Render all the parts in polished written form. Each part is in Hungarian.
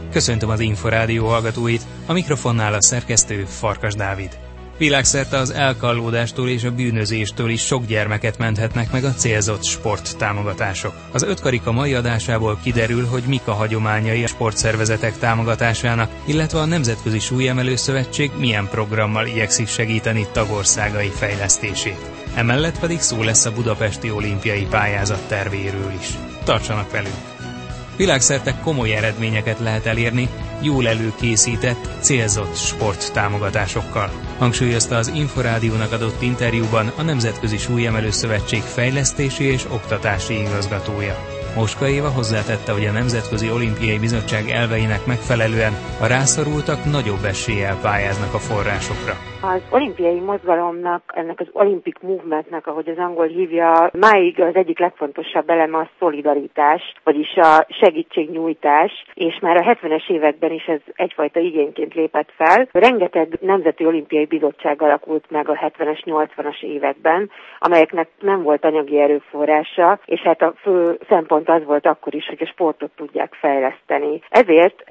Köszöntöm az Inforádió hallgatóit, a mikrofonnál a szerkesztő Farkas Dávid. Világszerte az elkallódástól és a bűnözéstől is sok gyermeket menthetnek meg a célzott sporttámogatások. Az Ötkarika mai adásából kiderül, hogy mik a hagyományai a sportszervezetek támogatásának, illetve a Nemzetközi Súlyemelő Szövetség milyen programmal igyekszik segíteni tagországai fejlesztését. Emellett pedig szó lesz a budapesti olimpiai pályázat tervéről is. Tartsanak velünk! Világszerte komoly eredményeket lehet elérni jól előkészített, célzott sporttámogatásokkal, hangsúlyozta az Inforádiónak adott interjúban a Nemzetközi Súlyemelő Szövetség fejlesztési és oktatási igazgatója. Moska Éva hozzátette, hogy a Nemzetközi Olimpiai Bizottság elveinek megfelelően a rászorultak nagyobb eséllyel pályáznak a forrásokra. Az olimpiai mozgalomnak, ennek az Olympic Movementnek, ahogy az angol hívja, máig az egyik legfontosabb eleme a szolidaritás, vagyis a segítségnyújtás, és már a 70-es években is ez egyfajta igényként lépett fel. Rengeteg nemzeti olimpiai bizottság alakult meg a 70-es, 80-as években, amelyeknek nem volt anyagi erőforrása, és hát a fő szempont az volt akkor is, hogy a sportot tudják fejleszteni. Ezért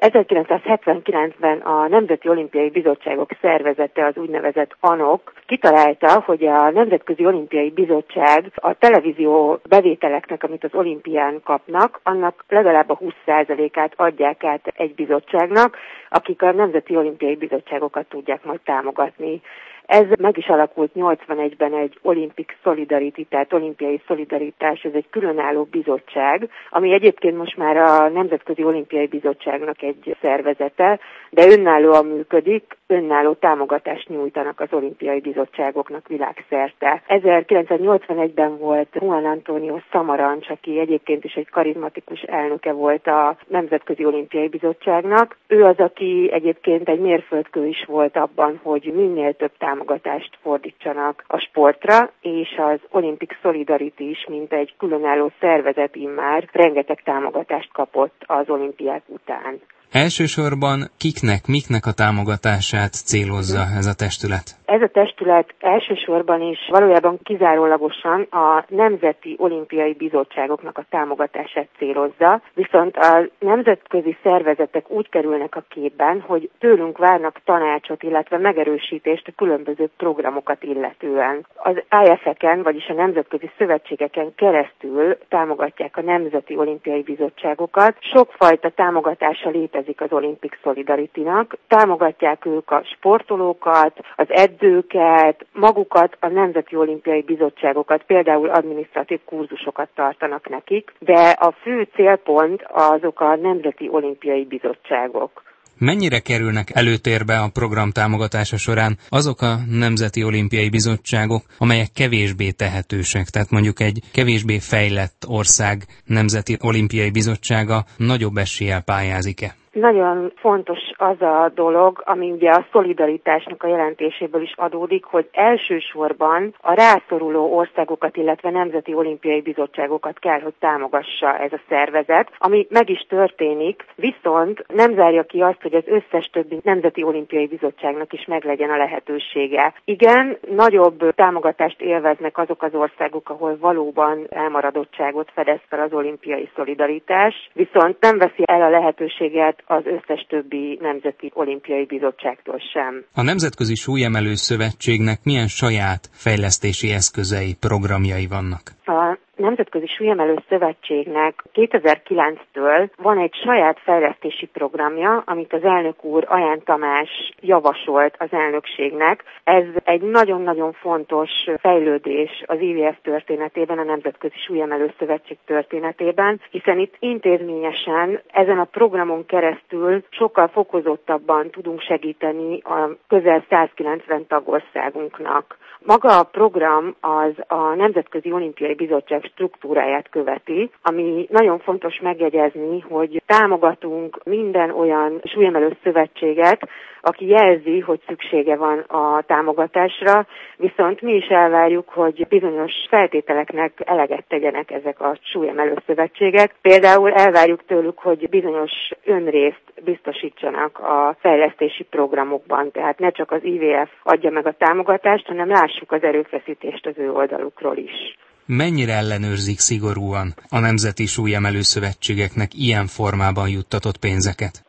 1979-ben a Nemzeti Olimpiai Bizottságok Szervezete, az úgynevezett ANOK kitalálta, hogy a Nemzetközi Olimpiai Bizottság a televízió bevételeknek, amit az olimpián kapnak, annak legalább a 20%-át adják át egy bizottságnak, akik a Nemzeti Olimpiai Bizottságokat tudják majd támogatni. Ez meg is alakult 81-ben egy Olympic Solidarity, tehát olimpiai szolidaritás, ez egy különálló bizottság, ami egyébként most már a Nemzetközi Olimpiai Bizottságnak egy szervezete, de önállóan működik, önálló támogatást nyújtanak az olimpiai bizottságoknak világszerte. 1981-ben volt Juan Antonio Samaranch, aki egyébként is egy karizmatikus elnöke volt a Nemzetközi Olimpiai Bizottságnak. Ő az, aki egyébként egy mérföldkő is volt abban, hogy minél több támogatást fordítsanak a sportra, és az Olympic Solidarity is, mint egy különálló szervezet immár rengeteg támogatást kapott az olimpiák után. Elsősorban miknek a támogatását célozza ez a testület? Ez a testület elsősorban is valójában kizárólagosan a Nemzeti Olimpiai Bizottságoknak a támogatását célozza, viszont a nemzetközi szervezetek úgy kerülnek a képben, hogy tőlünk várnak tanácsot, illetve megerősítést a különböző programokat illetően. Az IF-eken, vagyis a nemzetközi szövetségeken keresztül támogatják a Nemzeti Olimpiai Bizottságokat. Sokfajta támogatása létezik az Olympic Solidarity-nak. Támogatják ők a sportolókat, az edzőket, magukat, a Nemzeti Olimpiai Bizottságokat, például adminisztratív kurzusokat tartanak nekik, de a fő célpont azok a Nemzeti Olimpiai Bizottságok. Mennyire kerülnek előtérbe a program támogatása során azok a Nemzeti Olimpiai Bizottságok, amelyek kevésbé tehetősek, tehát mondjuk egy kevésbé fejlett ország Nemzeti Olimpiai Bizottsága nagyobb eséllyel pályázik-e? Nagyon fontos az a dolog, ami ugye a szolidaritásnak a jelentéséből is adódik, hogy elsősorban a rászoruló országokat, illetve nemzeti olimpiai bizottságokat kell, hogy támogassa ez a szervezet, ami meg is történik, viszont nem zárja ki azt, hogy az összes többi nemzeti olimpiai bizottságnak is meglegyen a lehetősége. Igen, nagyobb támogatást élveznek azok az országok, ahol valóban elmaradottságot fedez fel az olimpiai szolidaritás, viszont nem veszi el a lehetőséget az összes többi nemzeti olimpiai bizottságtól sem. A Nemzetközi Súlyemelő Szövetségnek milyen saját fejlesztési eszközei, programjai vannak? A Nemzetközi Súlyemelő Szövetségnek 2009-től van egy saját fejlesztési programja, amit az elnök úr, Aján Tamás javasolt az elnökségnek. Ez egy nagyon-nagyon fontos fejlődés az IVF történetében, a Nemzetközi Súlyemelő Szövetség történetében, hiszen itt intézményesen ezen a programon keresztül sokkal fokozottabban tudunk segíteni a közel 190 tagországunknak. Maga a program az a Nemzetközi Olimpiai Bizottság struktúráját követi, ami nagyon fontos megjegyezni, hogy támogatunk minden olyan súlyemelő szövetséget, aki jelzi, hogy szüksége van a támogatásra, viszont mi is elvárjuk, hogy bizonyos feltételeknek eleget tegyenek ezek a súlyemelő szövetségek. Például elvárjuk tőlük, hogy bizonyos önrészt biztosítsanak a fejlesztési programokban, tehát ne csak az IVF adja meg a támogatást, hanem lássuk az erőfeszítést az ő oldalukról is. Mennyire ellenőrzik szigorúan a nemzeti súlyemelő szövetségeknek ilyen formában juttatott pénzeket?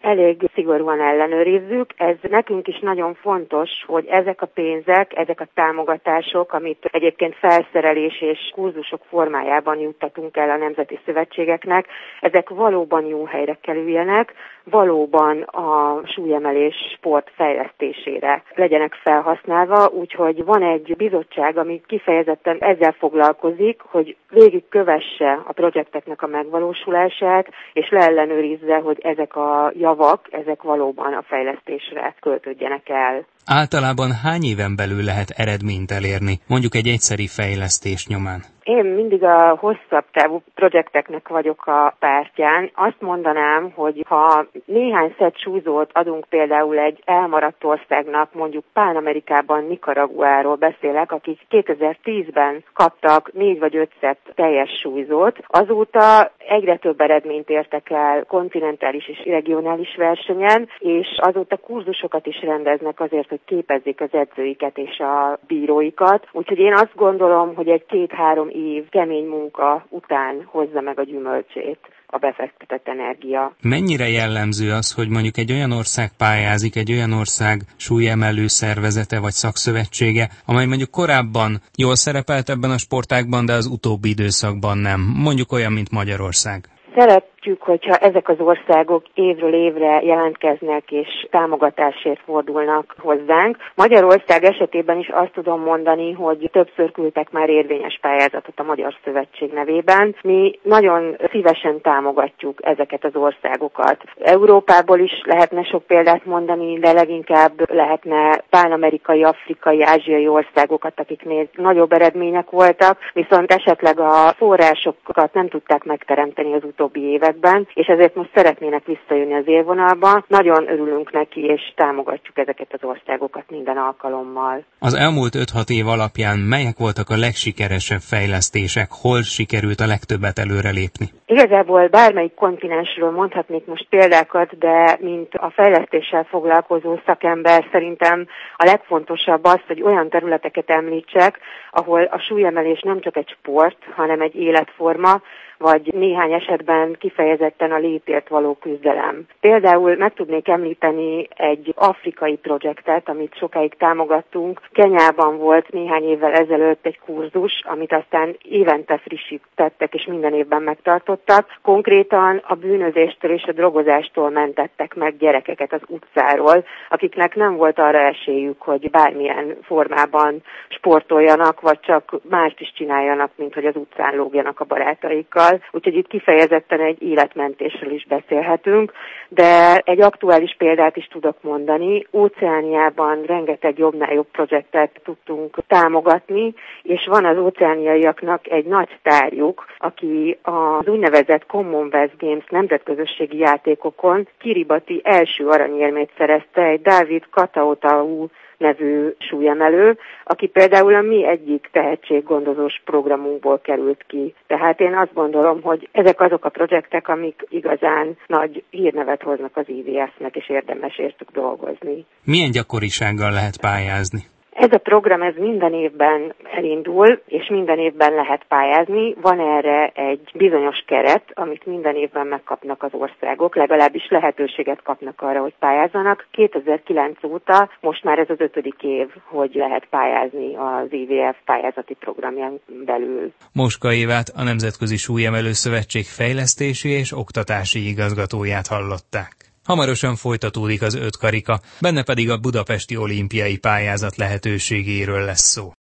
elég szigorúan ellenőrizzük. Ez nekünk is nagyon fontos, hogy ezek a pénzek, ezek a támogatások, amit egyébként felszerelés és kurzusok formájában juttatunk el a nemzeti szövetségeknek, ezek valóban jó helyre kerüljenek, valóban a súlyemelés sport fejlesztésére legyenek felhasználva, úgyhogy van egy bizottság, ami kifejezetten ezzel foglalkozik, hogy végigkövesse a projekteknek a megvalósulását, és leellenőrizze, hogy ezek a javak, ezek valóban a fejlesztésre költődjenek el. Általában hány éven belül lehet eredményt elérni, mondjuk egy egyszeri fejlesztés nyomán? Én mindig a hosszabb távú projekteknek vagyok a pártján. Azt mondanám, hogy ha néhány szett súlyzót adunk például egy elmaradt országnak, mondjuk Pán-Amerikában, Nicaraguáról beszélek, akik 2010-ben kaptak 4 vagy 5 szett teljes súlyzót, azóta egyre több eredményt értek el kontinentális és regionális versenyen, és azóta kurzusokat is rendeznek azért, hogy képezzék az edzőiket és a bíróikat. Úgyhogy én azt gondolom, hogy egy 2-3 év kemény munka után hozza meg a gyümölcsét a befektetett energia. Mennyire jellemző az, hogy mondjuk egy olyan ország pályázik, egy olyan ország súlyemelő szervezete vagy szakszövetsége, amely mondjuk korábban jól szerepelt ebben a sportágban, de az utóbbi időszakban nem. Mondjuk olyan, mint Magyarország. Szeretjük, hogyha ezek az országok évről évre jelentkeznek és támogatásért fordulnak hozzánk. Magyarország esetében is azt tudom mondani, hogy többször küldtek már érvényes pályázatot a Magyar Szövetség nevében. Mi nagyon szívesen támogatjuk ezeket az országokat. Európából is lehetne sok példát mondani, de leginkább lehetne pánamerikai, afrikai, ázsiai országokat, akiknél nagyobb eredmények voltak, viszont esetleg a forrásokat nem tudták megteremteni az utóbbi években, és ezért most szeretnének visszajönni az élvonalba. Nagyon örülünk neki, és támogatjuk ezeket az országokat minden alkalommal. Az elmúlt 5-6 év alapján melyek voltak a legsikeresebb fejlesztések? Hol sikerült a legtöbbet előrelépni? Igazából bármelyik kontinensről mondhatnék most példákat, de mint a fejlesztéssel foglalkozó szakember szerintem a legfontosabb az, hogy olyan területeket említsek, ahol a súlyemelés nem csak egy sport, hanem egy életforma, vagy néhány esetben kifejezetten a létért való küzdelem. Például meg tudnék említeni egy afrikai projektet, amit sokáig támogattunk. Kenyában volt néhány évvel ezelőtt egy kurzus, amit aztán évente frissítettek és minden évben megtartottak. Konkrétan a bűnözéstől és a drogozástól mentettek meg gyerekeket az utcáról, akiknek nem volt arra esélyük, hogy bármilyen formában sportoljanak, vagy csak mást is csináljanak, mint hogy az utcán lógjanak a barátaikkal. Úgyhogy itt kifejezetten egy életmentésről is beszélhetünk, de egy aktuális példát is tudok mondani. Óceániában rengeteg jobbnál jobb projektet tudtunk támogatni, és van az óceániaiaknak egy nagy sztárjuk, aki az úgynevezett Commonwealth Games nemzetközösségi játékokon Kiribati első aranyérmét szerezte, egy Dávid Kataotaú nevű súlyemelő, aki például a mi egyik tehetséggondozós programunkból került ki. Tehát én azt gondolom, hogy ezek azok a projektek, amik igazán nagy hírnevet hoznak az IVF-nek, és érdemes értük dolgozni. Milyen gyakorisággal lehet pályázni? Ez a program minden évben elindul, és minden évben lehet pályázni. Van erre egy bizonyos keret, amit minden évben megkapnak az országok, legalábbis lehetőséget kapnak arra, hogy pályázzanak. 2009 óta most már ez az 5. év, hogy lehet pályázni az IVF pályázati programján belül. Moska Évát, a Nemzetközi Súlyemelő Szövetség fejlesztési és oktatási igazgatóját hallották. Hamarosan folytatódik az 5 karika, benne pedig a budapesti olimpiai pályázat lehetőségéről lesz szó.